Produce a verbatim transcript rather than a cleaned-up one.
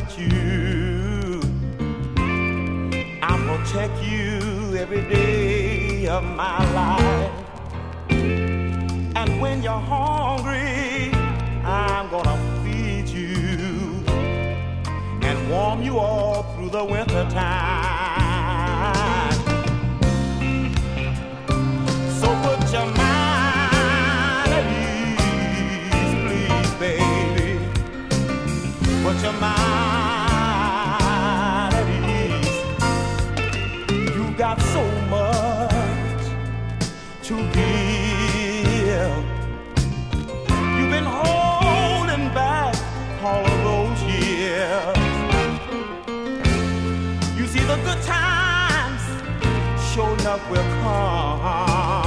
with you. I'll protect you every day of my life. And when you're hungry, I'm gonna feed you and warm you all through the winter time. So put your mind at ease, please, baby. Put your mind at ease. You got so much to give. You've been holding back all of those years. You see, the good times sure enough will come.